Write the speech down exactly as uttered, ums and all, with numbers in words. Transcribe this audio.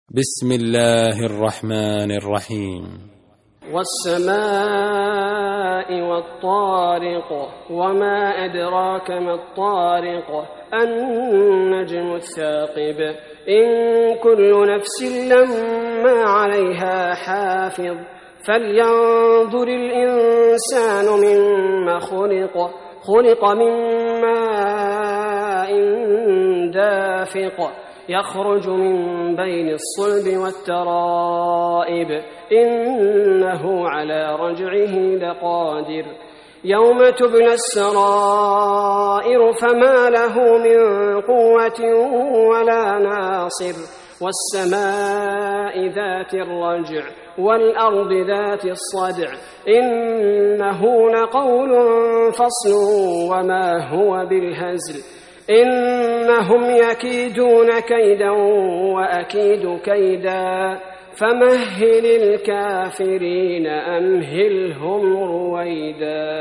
بسم الله الرحمن الرحيم. والسماء والطارق وما أدراك ما الطارق النجم الثاقب إن كل نفس لما عليها حافظ فلينظر الإنسان مما خلق خلق من ماء دافق يخرج من بين الصلب والترائب إنه على رجعه لقادر يوم تبلى السرائر فما له من قوة ولا ناصر والسماء ذات الرجع والأرض ذات الصدع إنه لقول فصل وما هو بالهزل إنهم يكيدون كيدا وأكيد كيدا فمهل الكافرين أمهلهم رويدا.